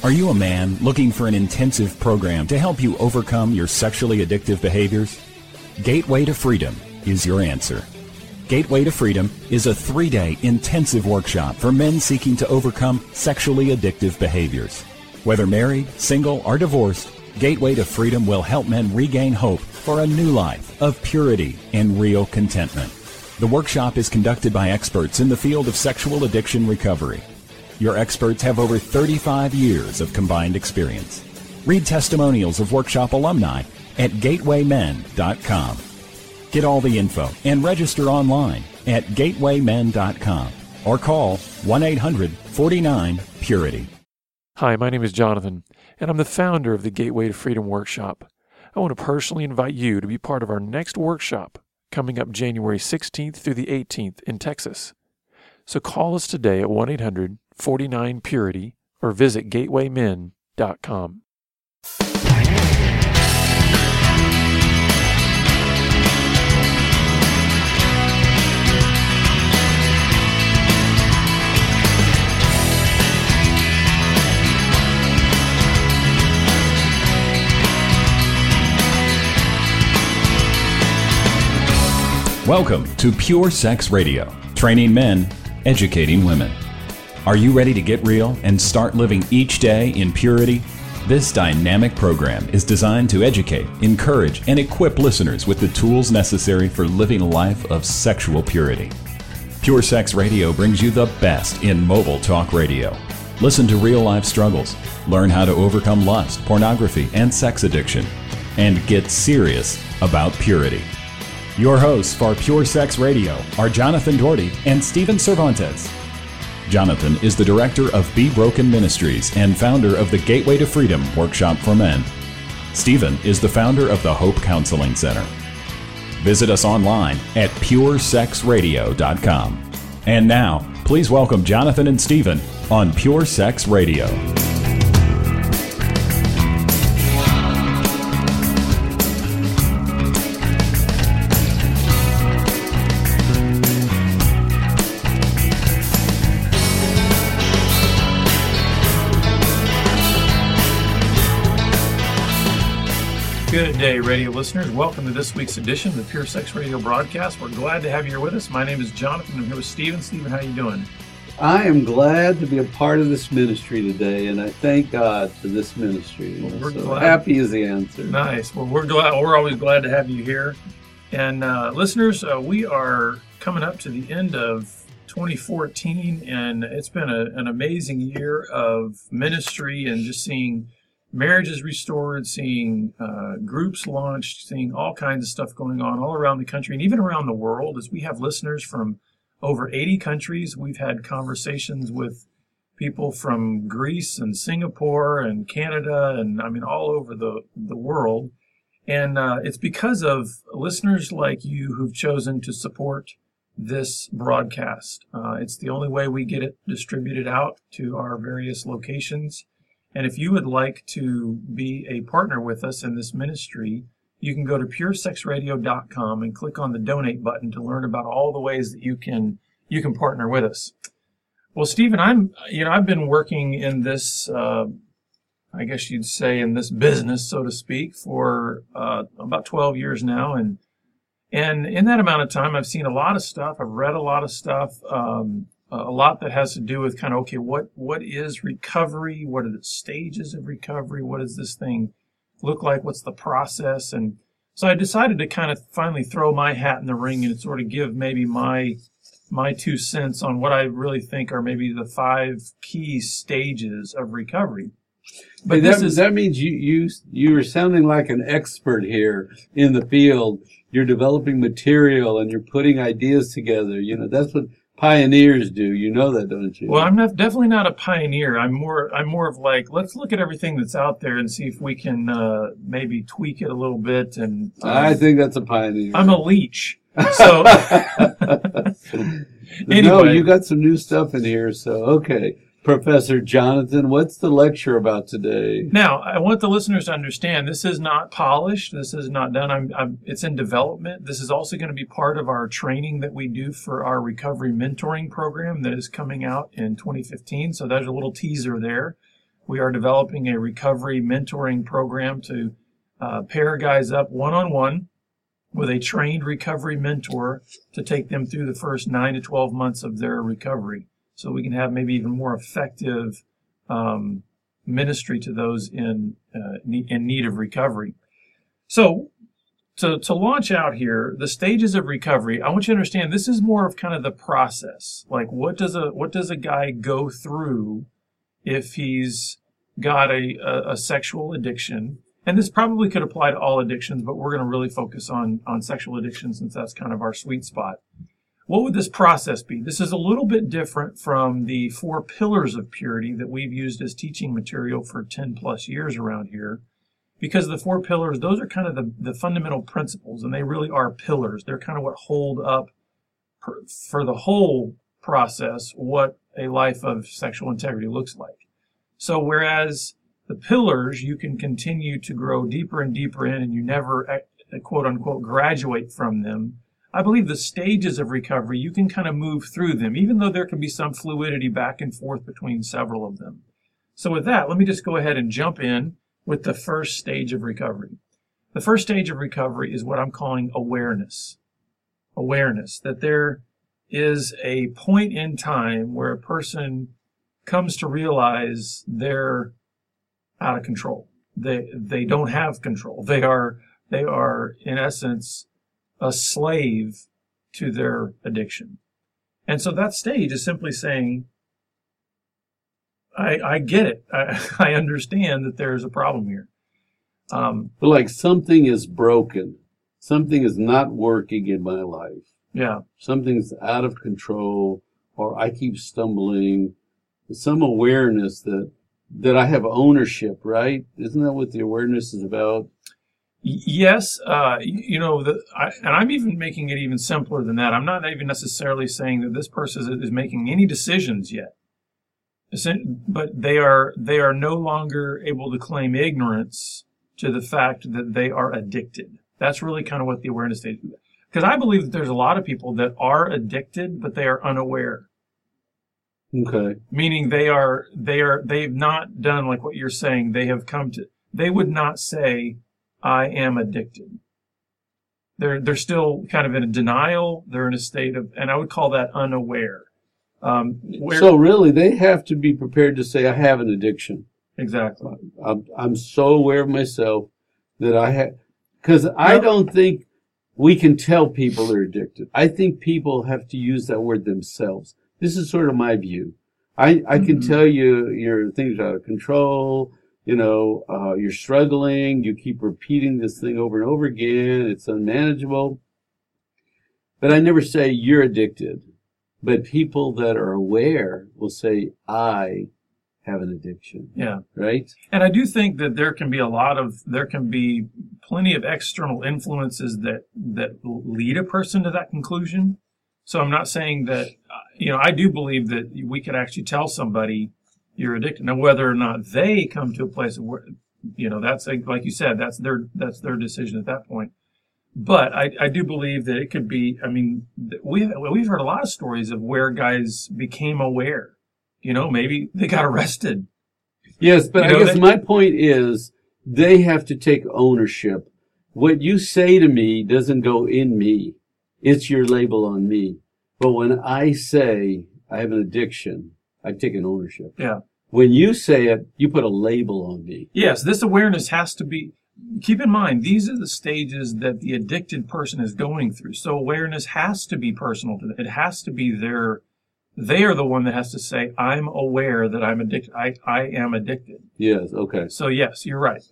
Are you a man looking for an intensive program to help you overcome your sexually addictive behaviors? Gateway to Freedom is your answer. Gateway to Freedom is a 3-day intensive workshop for men seeking to overcome sexually addictive behaviors. Whether married, single, or divorced, Gateway to Freedom will help men regain hope for a new life of purity and real contentment. The workshop is conducted by experts in the field of sexual addiction recovery. Your experts have over 35 years of combined experience. Read testimonials of workshop alumni at gatewaymen.com. Get all the info and register online at gatewaymen.com or call 1-800-49-PURITY. Hi, my name is Jonathan, and I'm the founder of the Gateway to Freedom Workshop. I want to personally invite you to be part of our next workshop coming up January 16th through the 18th in Texas. So call us today at 1-800-49-PURITY or visit gatewaymen.com. Welcome to Pure Sex Radio, training men, educating women. Are you ready to get real and start living each day in purity? This dynamic program is designed to educate, encourage, and equip listeners with the tools necessary for living a life of sexual purity. Pure Sex Radio brings you the best in mobile talk radio. Listen to real-life struggles, learn how to overcome lust, pornography, and sex addiction, and get serious about purity. Your hosts for Pure Sex Radio are Jonathan Doherty and Stephen Cervantes. Jonathan is the director of Be Broken Ministries and founder of the Gateway to Freedom Workshop for Men. Stephen is the founder of the Hope Counseling Center. Visit us online at puresexradio.com. And now, please welcome Jonathan and Stephen on Pure Sex Radio. Good day, radio listeners. Welcome to this week's edition of the Pure Sex Radio broadcast. We're glad to have you here with us. My name is Jonathan. I'm here with Stephen. Stephen, how are you doing? I am glad to be a part of this ministry today, and I thank God for this ministry. Well, we're so glad. Happy is the answer. Nice. Well, we're glad. We're always glad to have you here. And listeners, we are coming up to the end of 2014, and it's been an amazing year of ministry and just seeing marriages restored, seeing groups launched, seeing all kinds of stuff going on all around the country and even around the world. As we have listeners from over 80 countries, we've had conversations with people from Greece and Singapore and Canada and I mean all over the world. And it's because of listeners like you who've chosen to support this broadcast. It's the only way we get it distributed out to our various locations. And if you would like to be a partner with us in this ministry, you can go to puresexradio.com and click on the donate button to learn about all the ways that you can partner with us. Well, Stephen, I've been working in this, I guess you'd say in this business, so to speak, for about 12 years now. And in that amount of time, I've seen a lot of stuff. I've read a lot of stuff. A lot that has to do with kind of, okay, what is recovery? What are the stages of recovery? What does this thing look like? What's the process? And so I decided to kind of finally throw my hat in the ring and sort of give maybe my 2 cents on what I really think are maybe the 5 key stages of recovery. But that means you are sounding like an expert here in the field. You're developing material and you're putting ideas together. You know, that's what pioneers do. You know that, don't you? Well, I'm definitely not a pioneer. I'm more of like, let's look at everything that's out there and see if we can maybe tweak it a little bit. And I think that's a pioneer. I'm a leech. So anyway, no, you got some new stuff in here. So okay, Professor Jonathan, what's the lecture about today? Now, I want the listeners to understand this is not polished. This is not done. It's in development. This is also going to be part of our training that we do for our recovery mentoring program that is coming out in 2015. So there's a little teaser there. We are developing a recovery mentoring program to pair guys up one-on-one with a trained recovery mentor to take them through the first 9 to 12 months of their recovery, so we can have maybe even more effective ministry to those in need of recovery. So to launch out here, the stages of recovery, I want you to understand this is more of kind of the process. Like, what does a guy go through if he's got a sexual addiction? And this probably could apply to all addictions, but we're going to really focus on sexual addiction since that's kind of our sweet spot. What would this process be? This is a little bit different from the 4 pillars of purity that we've used as teaching material for 10 plus years around here. Because the 4 pillars, those are kind of the fundamental principles, and they really are pillars. They're kind of what hold up for the whole process what a life of sexual integrity looks like. So whereas the pillars, you can continue to grow deeper and deeper in, and you never, quote unquote, graduate from them. I believe the stages of recovery, you can kind of move through them, even though there can be some fluidity back and forth between several of them. So with that, let me just go ahead and jump in with the first stage of recovery. The first stage of recovery is what I'm calling awareness. Awareness, that there is a point in time where a person comes to realize they're out of control. They don't have control. They are in essence a slave to their addiction. And so that stage is simply saying, I get it. I understand that there's a problem here. But like something is broken. Something is not working in my life. Yeah. Something's out of control, or I keep stumbling. Some awareness that I have ownership, right? Isn't that what the awareness is about? Yes. And I'm even making it even simpler than that. I'm not even necessarily saying that this person is making any decisions yet. But they are no longer able to claim ignorance to the fact that they are addicted. That's really kind of what the awareness stage is. Because I believe that there's a lot of people that are addicted, but they are unaware. Okay. Meaning they've not done like what you're saying. They would not say, I am addicted. They're still kind of in a denial. They're in a state of, and I would call that unaware. So really, they have to be prepared to say, I have an addiction. Exactly. I'm so aware of myself that I have, because I don't think we can tell people they're addicted. I think people have to use that word themselves. This is sort of my view. I can tell you your things are out of control, you're struggling, you keep repeating this thing over and over again, it's unmanageable. But I never say you're addicted. But people that are aware will say, I have an addiction. Yeah. Right? And I do think that there can be plenty of external influences that lead a person to that conclusion. So I'm not saying that, I do believe that we could actually tell somebody you're addicted. Now, whether or not they come to a place where, that's like you said, that's their decision at that point. But I do believe that it could be, we've heard a lot of stories of where guys became aware. Maybe they got arrested. Yes, but I guess my point is they have to take ownership. What you say to me doesn't go in me. It's your label on me. But when I say I have an addiction, I've taken ownership. Yeah. When you say it, you put a label on me. Yes, this awareness has to be. Keep in mind, these are the stages that the addicted person is going through. So awareness has to be personal to them. It has to be they are the one that has to say, I'm aware that I'm addicted. I am addicted. Yes, okay. So yes, you're right.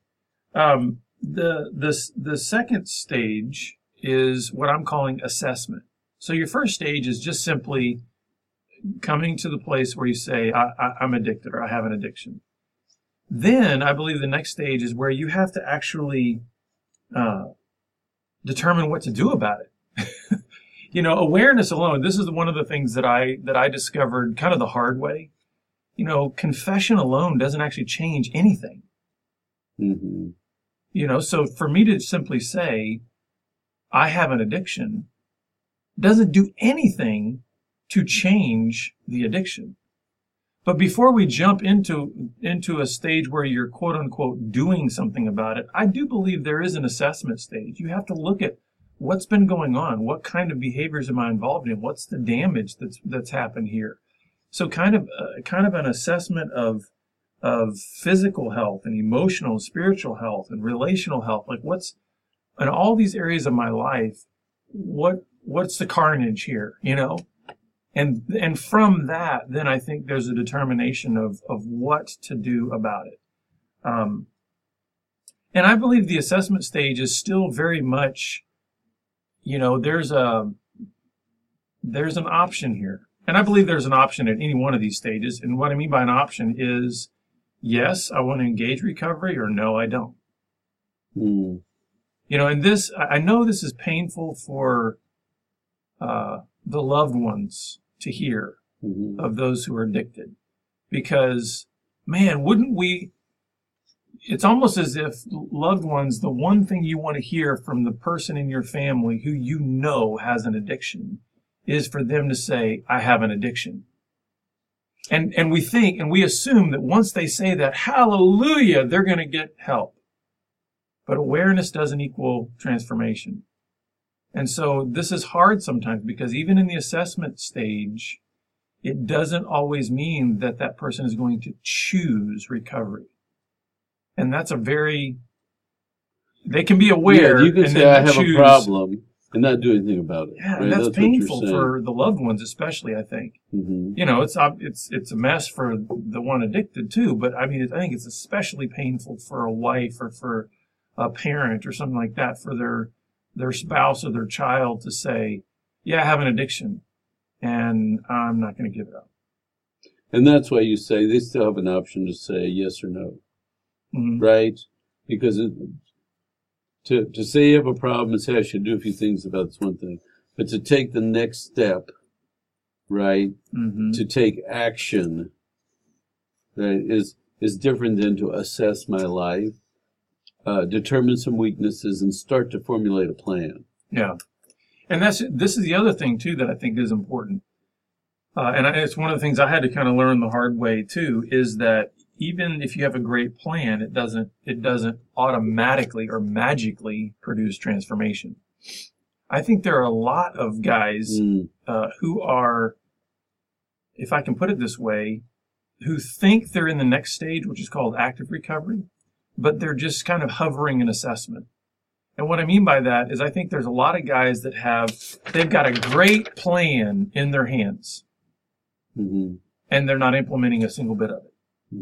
The second stage is what I'm calling assessment. So your first stage is just simply coming to the place where you say, I'm addicted or I have an addiction. Then I believe the next stage is where you have to actually determine what to do about it. Awareness alone, this is one of the things that I discovered kind of the hard way. Confession alone doesn't actually change anything. Mm-hmm. So for me to simply say, I have an addiction, doesn't do anything to change the addiction. But before we jump into a stage where you're quote unquote doing something about it, I do believe there is an assessment stage. You have to look at what's been going on, what kind of behaviors am I involved in, what's the damage that's happened here. So kind of an assessment of physical health and emotional, spiritual health and relational health, like what's in all these areas of my life, what's the carnage here, you know? And from that, then I think there's a determination of what to do about it. And I believe the assessment stage is still very much, you know, there's an option here. And I believe there's an option at any one of these stages. And what I mean by an option is, yes, I want to engage recovery, or no, I don't. Mm. You know, and this, I know this is painful for the loved ones to hear of those who are addicted. Because, man, wouldn't we, it's almost as if loved ones, the one thing you want to hear from the person in your family who you know has an addiction is for them to say, I have an addiction. And we think and we assume that once they say that, hallelujah, they're going to get help. But awareness doesn't equal transformation. And so this is hard sometimes because even in the assessment stage, it doesn't always mean that that person is going to choose recovery. And that's they can be aware. Yeah, you can say, I have a problem and not do anything about it. Yeah, right? and that's painful for the loved ones, especially, I think. Mm-hmm. You know, it's a mess for the one addicted too, but I mean, I think it's especially painful for a wife or for a parent or something like that, for their spouse or their child to say, yeah, I have an addiction and I'm not going to give it up. And that's why you say they still have an option to say yes or no, right? Because to say you have a problem and say I should do a few things about it's one thing, but to take the next step, right, to take action, right, is different than to assess my life, determine some weaknesses, and start to formulate a plan. Yeah. And this is the other thing, too, that I think is important. And it's one of the things I had to kind of learn the hard way, too, is that even if you have a great plan, it doesn't automatically or magically produce transformation. I think there are a lot of guys who are, if I can put it this way, who think they're in the next stage, which is called active recovery, but they're just kind of hovering in assessment. And what I mean by that is I think there's a lot of guys that they've got a great plan in their hands, and they're not implementing a single bit of it.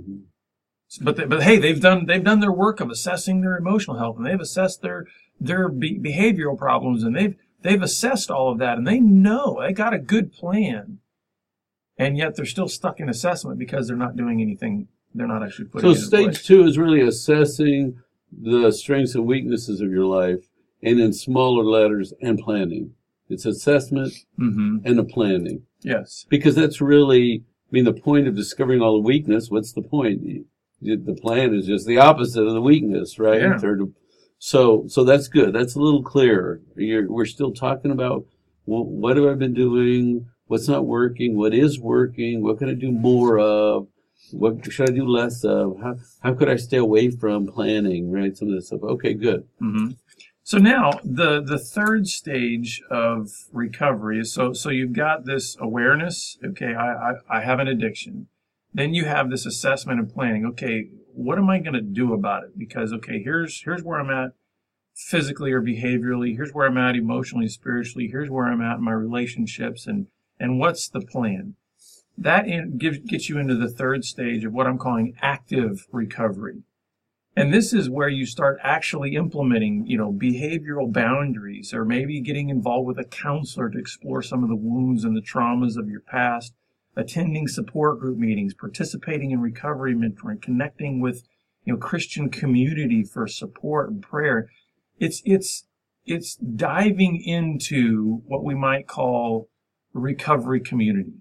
But hey, they've done their work of assessing their emotional health, and they've assessed their behavioral problems, and they've assessed all of that, and they know they got a good plan, and yet they're still stuck in assessment because they're not doing anything. They're not actually putting. So stage 2 is really assessing the strengths and weaknesses of your life, and in smaller letters, and planning. It's assessment and a planning. Yes. Because that's really, I mean, the point of discovering all the weakness, what's the point? The plan is just the opposite of the weakness, right? Yeah. So that's good. That's a little clearer. We're still talking about, well, what have I been doing? What's not working? What is working? What can I do more of? What should I do less of? How could I stay away from planning, right? Some of this stuff. Okay, good. So now the third stage of recovery is so you've got this awareness. Okay, I have an addiction. Then you have this assessment and planning. Okay, what am I going to do about it? Because okay, here's where I'm at physically or behaviorally. Here's where I'm at emotionally, spiritually. Here's where I'm at in my relationships, and what's the plan? That gets you into the third stage of what I'm calling active recovery. And this is where you start actually implementing, behavioral boundaries, or maybe getting involved with a counselor to explore some of the wounds and the traumas of your past, attending support group meetings, participating in recovery mentoring, connecting with, Christian community for support and prayer. It's diving into what we might call recovery community.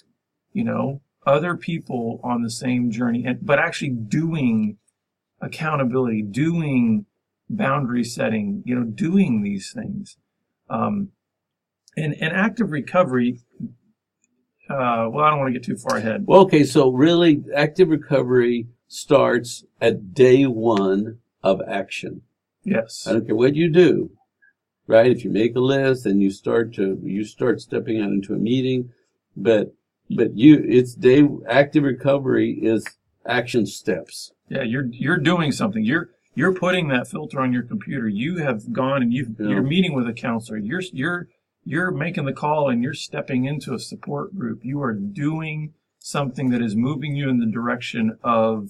Other people on the same journey, but actually doing accountability, doing boundary setting, doing these things. And active recovery, well, I don't want to get too far ahead. Well, okay, so really, active recovery starts at day one of action. Yes. I don't care what you do, right? If you make a list and you start stepping out into a meeting, but active recovery is action steps. Yeah, you're doing something. You're putting that filter on your computer. You have gone and you're meeting with a counselor. You're making the call and you're stepping into a support group. You are doing something that is moving you in the direction of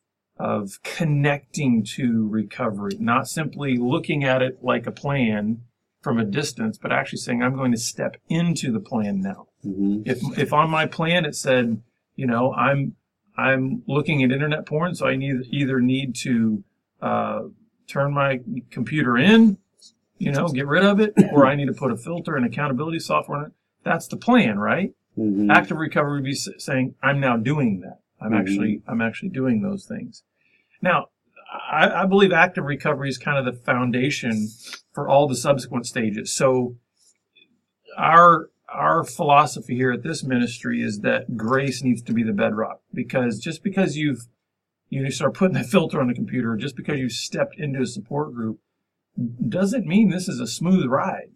connecting to recovery, not simply looking at it like a plan from a distance, but actually saying, I'm going to step into the plan now. Mm-hmm. If on my plan it said, I'm looking at internet porn, so I either need to turn my computer in, get rid of it, or I need to put a filter and accountability software on it. That's the plan, right? Mm-hmm. Active recovery would be saying, I'm now doing that. I'm actually doing those things. Now, I believe active recovery is kind of the foundation for all the subsequent stages. So our philosophy here at this ministry is that grace needs to be the bedrock, because just because you start putting that filter on the computer, just because you stepped into a support group, doesn't mean this is a smooth ride.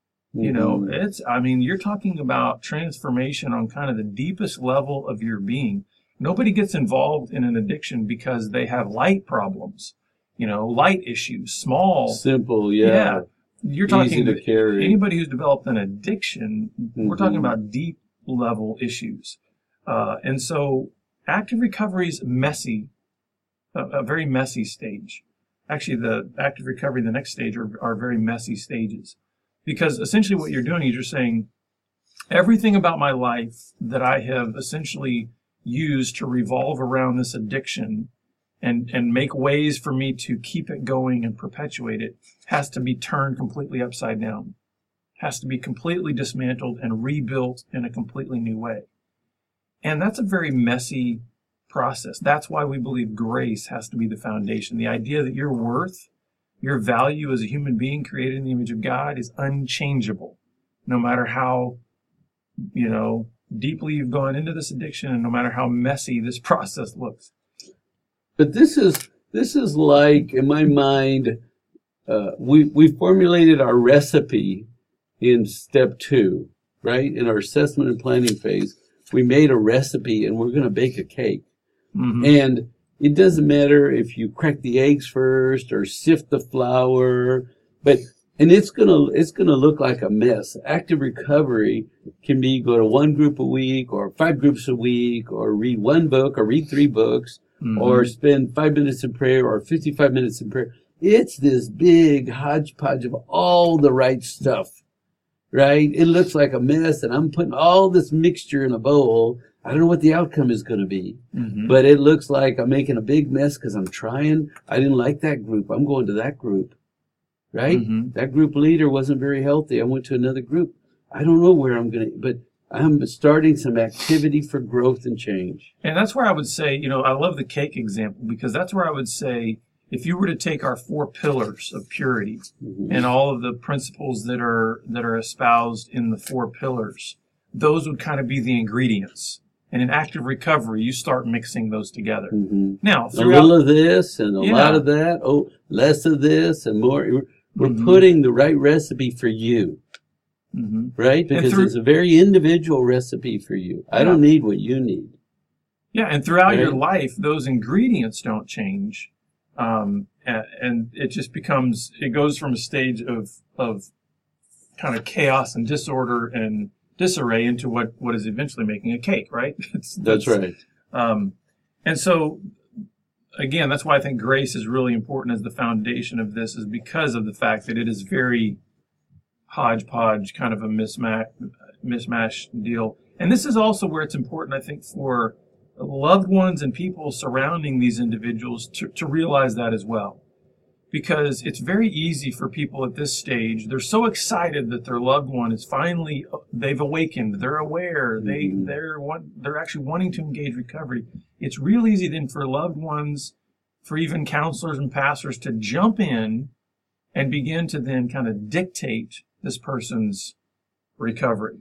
Mm-hmm. You're talking about transformation on kind of the deepest level of your being. Nobody gets involved in an addiction because they have light problems, light issues, small. Simple, yeah. You're talking to carry. Anybody who's developed an addiction, we're talking about deep level issues. And so active recovery is messy, a very messy stage. Actually, the active recovery, the next stage are very messy stages. Because essentially what you're doing is you're saying, everything about my life that I have essentially used to revolve around this addiction and make ways for me to keep it going and perpetuate it has to be turned completely upside down, has to be completely dismantled and rebuilt in a completely new way. And that's a very messy process. That's why we believe grace has to be the foundation. The idea that your worth, your value as a human being created in the image of God is unchangeable, no matter how, deeply you've gone into this addiction and no matter how messy this process looks. But this is like, in my mind, we formulated our recipe in step 2, right? In our assessment and planning phase, we made a recipe and we're going to bake a cake. Mm-hmm. And it doesn't matter if you crack the eggs first or sift the flour, and it's gonna look like a mess. Active recovery can be go to one group a week or 5 groups a week or read 1 book or read 3 books, mm-hmm. or spend 5 minutes in prayer or 55 minutes in prayer. It's this big hodgepodge of all the right stuff, right? It looks like a mess, and I'm putting all this mixture in a bowl. I don't know what the outcome is going to be, mm-hmm. but it looks like I'm making a big mess because I'm trying. I didn't like that group. I'm going to that group, right? Mm-hmm. That group leader wasn't very healthy. I went to another group. I don't know where I'm going to, but I'm starting some activity for growth and change. And that's where I would say, I love the cake example, because that's where I would say, if you were to take our 4 pillars of purity, mm-hmm. and all of the principles that are espoused in the 4 pillars, those would kind of be the ingredients. And in active recovery, you start mixing those together. Mm-hmm. Now, a little of this and a lot of that. Oh, less of this and more. We're mm-hmm. putting the right recipe for you, mm-hmm. right? Because it's a very individual recipe for you. I don't need what you need. Yeah, and throughout your life, those ingredients don't change. And it just it goes from a stage of kind of chaos and disorder and disarray into what is eventually making a cake, right? That's right. And so, again, that's why I think grace is really important as the foundation of this, is because of the fact that it is very hodgepodge, kind of a mismatch deal. And this is also where it's important, I think, for loved ones and people surrounding these individuals to realize that as well. Because it's very easy for people at this stage. They're so excited that their loved one is finally, they've awakened, they're aware, mm-hmm. they're actually wanting to engage recovery. It's real easy then for loved ones, for even counselors and pastors to jump in and begin to then kind of dictate this person's recovery.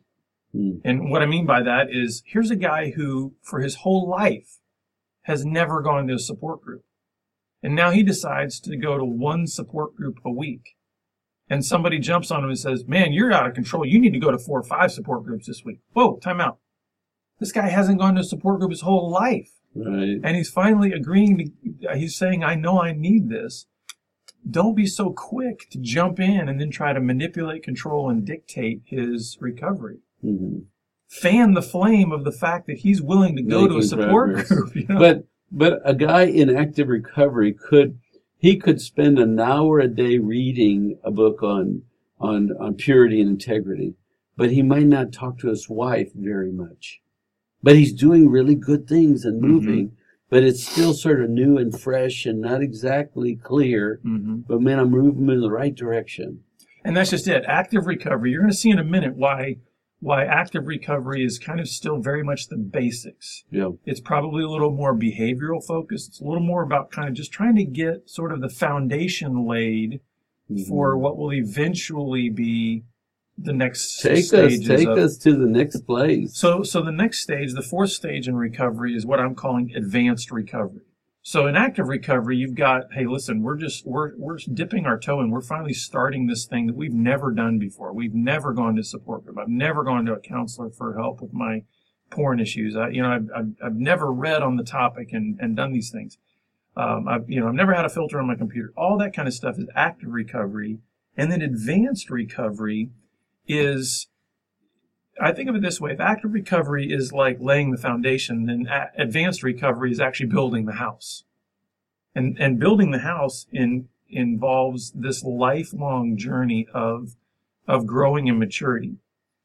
And what I mean by that is, here's a guy who, for his whole life, has never gone to a support group. And now he decides to go to one support group a week. And somebody jumps on him and says, man, you're out of control. You need to go to 4 or 5 support groups this week. Whoa, time out. This guy hasn't gone to a support group his whole life. Right. And he's finally agreeing he's saying, I know I need this. Don't be so quick to jump in and then try to manipulate, control, and dictate his recovery. Mm-hmm. Fan the flame of the fact that he's willing to go to a support group. You know? But a guy in active recovery could spend an hour a day reading a book on purity and integrity, but he might not talk to his wife very much. But he's doing really good things and moving, but it's still sort of new and fresh and not exactly clear. But man, I'm moving in the right direction. And that's just it. Active recovery. You're going to see in a minute why active recovery is kind of still very much the basics. Yeah. It's probably a little more behavioral focused. It's a little more about kind of just trying to get sort of the foundation laid for what will eventually be the next stages. Take us to the next place. So the next stage, the 4th stage in recovery, is what I'm calling advanced recovery. So in active recovery, you've got, hey, listen, we're dipping our toe in. We're finally starting this thing that we've never done before. We've never gone to support group. I've never gone to a counselor for help with my porn issues. I've never read on the topic and done these things. I've never had a filter on my computer. All that kind of stuff is active recovery. And then advanced recovery is, I think of it this way: if active recovery is like laying the foundation, then advanced recovery is actually building the house. And building the house involves this lifelong journey of growing in maturity,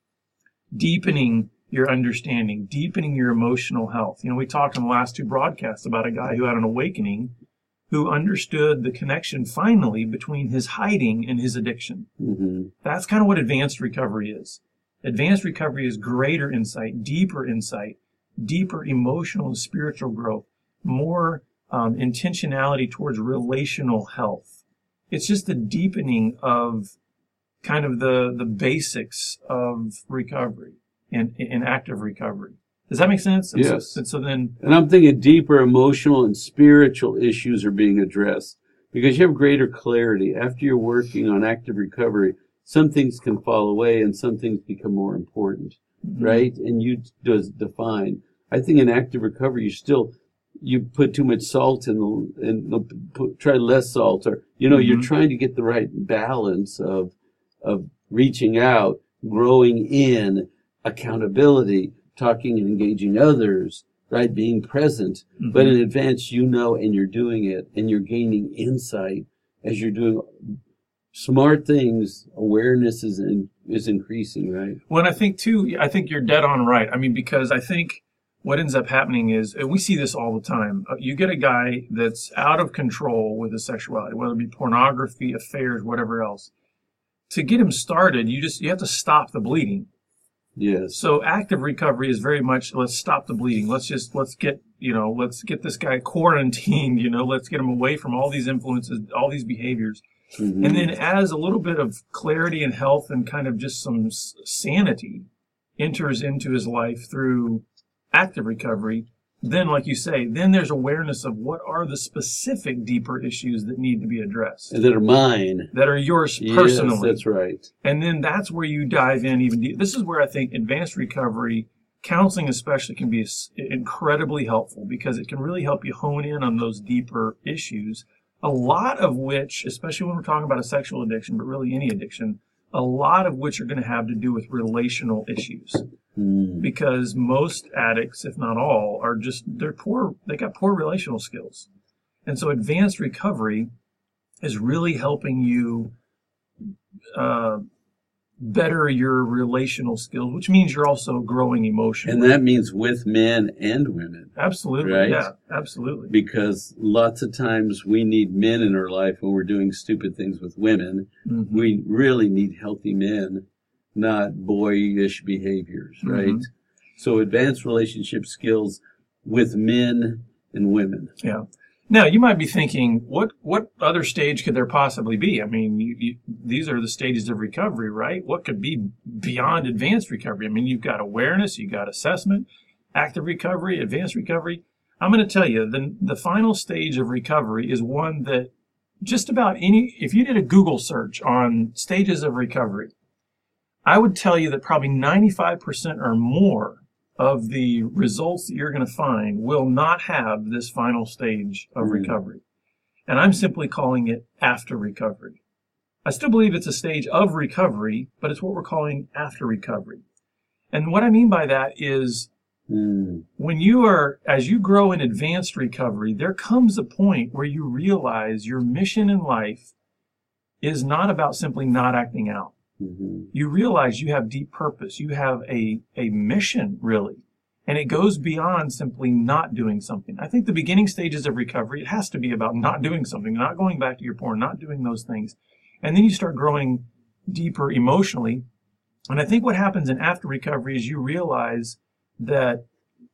deepening your understanding, deepening your emotional health. We talked in the last 2 broadcasts about a guy who had an awakening, who understood the connection finally between his hiding and his addiction. That's kind of what advanced recovery is. Advanced recovery is greater insight, deeper emotional and spiritual growth, more intentionality towards relational health. It's just the deepening of kind of the basics of recovery in active recovery. Does that make sense? Yes. And I'm thinking deeper emotional and spiritual issues are being addressed because you have greater clarity. After you're working on active recovery, some things can fall away and some things become more important, right? And you just define. I think in active recovery, you put too much salt try less salt, or, you're trying to get the right balance of reaching out, growing in, accountability, talking and engaging others, right? Being present. But in advance, and you're doing it, and you're gaining insight as you're doing smart things. Awareness is increasing, right? Well, and I think you're dead on right. I mean, because I think what ends up happening is, and we see this all the time, you get a guy that's out of control with his sexuality, whether it be pornography, affairs, whatever else. To get him started, you have to stop the bleeding. Yes. So active recovery is very much, let's stop the bleeding. Let's get this guy quarantined, let's get him away from all these influences, all these behaviors. And then as a little bit of clarity and health and kind of just some sanity enters into his life through active recovery, then, like you say, then there's awareness of what are the specific deeper issues that need to be addressed. And that are mine. That are yours personally. Yes, that's right. And then that's where you dive in even deeper. This is where I think advanced recovery, counseling especially, can be incredibly helpful, because it can really help you hone in on those deeper issues, a lot of which, especially when we're talking about a sexual addiction, but really any addiction, a lot of which are going to have to do with relational issues. Because most addicts, if not all, they're poor. They got poor relational skills. And so advanced recovery is really helping you better your relational skills, which means you're also growing emotionally. And that means with men and women. Absolutely. Right? Yeah, absolutely. Because lots of times we need men in our life when we're doing stupid things with women. We really need healthy men, not boyish behaviors, right? So advanced relationship skills with men and women. Yeah. Now, you might be thinking, what other stage could there possibly be? I mean, these are the stages of recovery, right? What could be beyond advanced recovery? I mean, you've got awareness, you've got assessment, active recovery, advanced recovery. I'm going to tell you, the final stage of recovery is one that just about if you did a Google search on stages of recovery, I would tell you that probably 95% or more of the results that you're going to find will not have this final stage of recovery. And I'm simply calling it after recovery. I still believe it's a stage of recovery, but it's what we're calling after recovery. And what I mean by that is when as you grow in advanced recovery, there comes a point where you realize your mission in life is not about simply not acting out. You realize you have deep purpose. You have a mission, really. And it goes beyond simply not doing something. I think the beginning stages of recovery, it has to be about not doing something, not going back to your porn, not doing those things. And then you start growing deeper emotionally. And I think what happens in after recovery is you realize that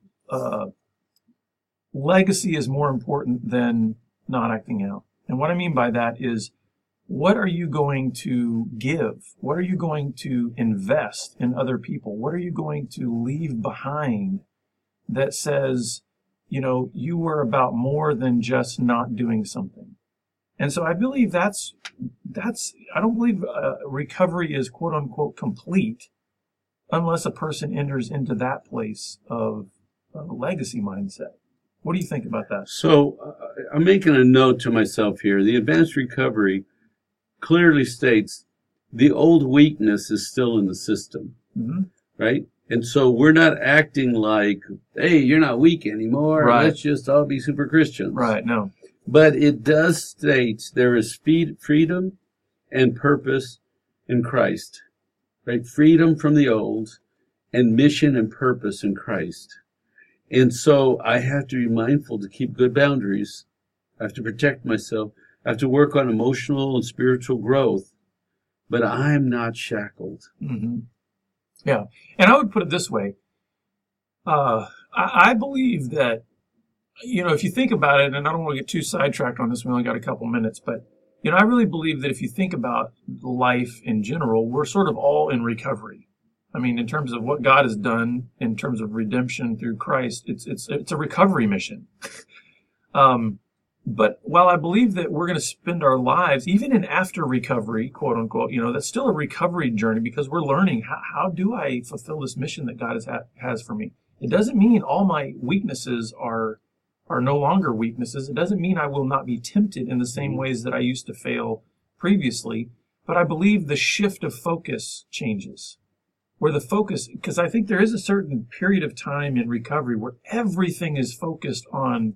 legacy is more important than not acting out. And what I mean by that is, what are you going to give? What are you going to invest in other people? What are you going to leave behind that says, you were about more than just not doing something? And so I believe I don't believe recovery is quote unquote complete unless a person enters into that place of a legacy mindset. What do you think about that? So I'm making a note to myself here. The advanced recovery clearly states the old weakness is still in the system, right? And so we're not acting like, hey, you're not weak anymore. Right. Let's just all be super Christians. Right, no. But it does state there is freedom and purpose in Christ, right? Freedom from the old and mission and purpose in Christ. And so I have to be mindful to keep good boundaries. I have to protect myself. I have to work on emotional and spiritual growth, but I'm not shackled. Yeah. And I would put it this way. I believe that, if you think about it, and I don't want to get too sidetracked on this, we only got a couple minutes, but, I really believe that if you think about life in general, we're sort of all in recovery. I mean, in terms of what God has done, in terms of redemption through Christ, it's a recovery mission. But while I believe that we're going to spend our lives, even in after recovery, quote unquote, that's still a recovery journey because we're learning how do I fulfill this mission that God has for me. It doesn't mean all my weaknesses are no longer weaknesses. It doesn't mean I will not be tempted in the same ways that I used to fail previously. But I believe the shift of focus changes. Where the focus, because I think there is a certain period of time in recovery where everything is focused on,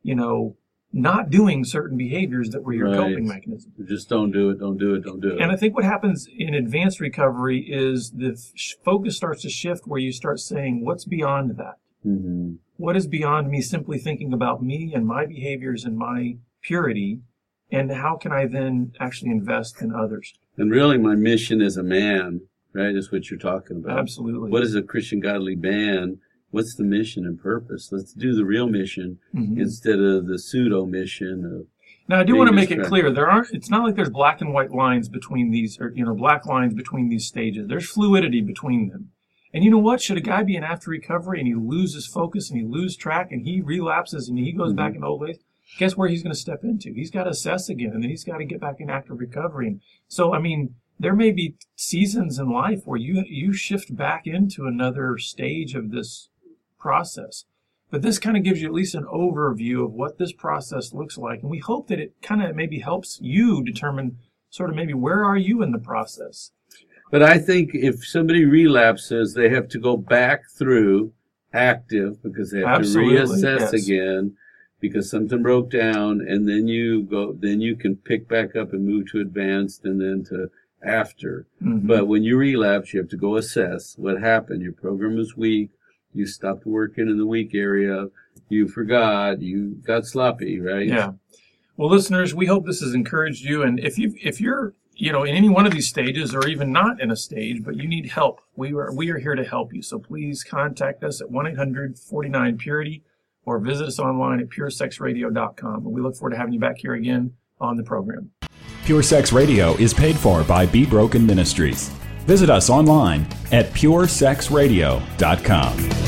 not doing certain behaviors that were your coping mechanism. Just don't do it, don't do it, don't do it. And I think what happens in advanced recovery is the focus starts to shift where you start saying, what's beyond that? What is beyond me simply thinking about me and my behaviors and my purity, and how can I then actually invest in others? And really my mission as a man, right, is what you're talking about. Absolutely. What is a Christian godly man? What's the mission and purpose? Let's do the real mission instead of the pseudo mission of. Now, I do want to make it clear it's not like there's black and white lines between these, or black lines between these stages. There's fluidity between them. And you know what? Should a guy be in after recovery and he loses focus and he loses track and he relapses and he goes back in old ways, guess where he's going to step into? He's got to assess again, and then he's got to get back in active recovery. And so, there may be seasons in life where you shift back into another stage of this process. But this kind of gives you at least an overview of what this process looks like. And we hope that it kind of maybe helps you determine sort of maybe where are you in the process. But I think if somebody relapses, they have to go back through active because they have to reassess again because something broke down, and then you can pick back up and move to advanced and then to after. But when you relapse, you have to go assess what happened. Your program was weak. You stopped working in the weak area. You forgot. You got sloppy, right? Yeah. Well, listeners, we hope this has encouraged you. And if you're in any one of these stages, or even not in a stage, but you need help, we are here to help you. So please contact us at 1-800-49-PURITY, or visit us online at puresexradio.com. And we look forward to having you back here again on the program. Pure Sex Radio is paid for by Be Broken Ministries. Visit us online at puresexradio.com.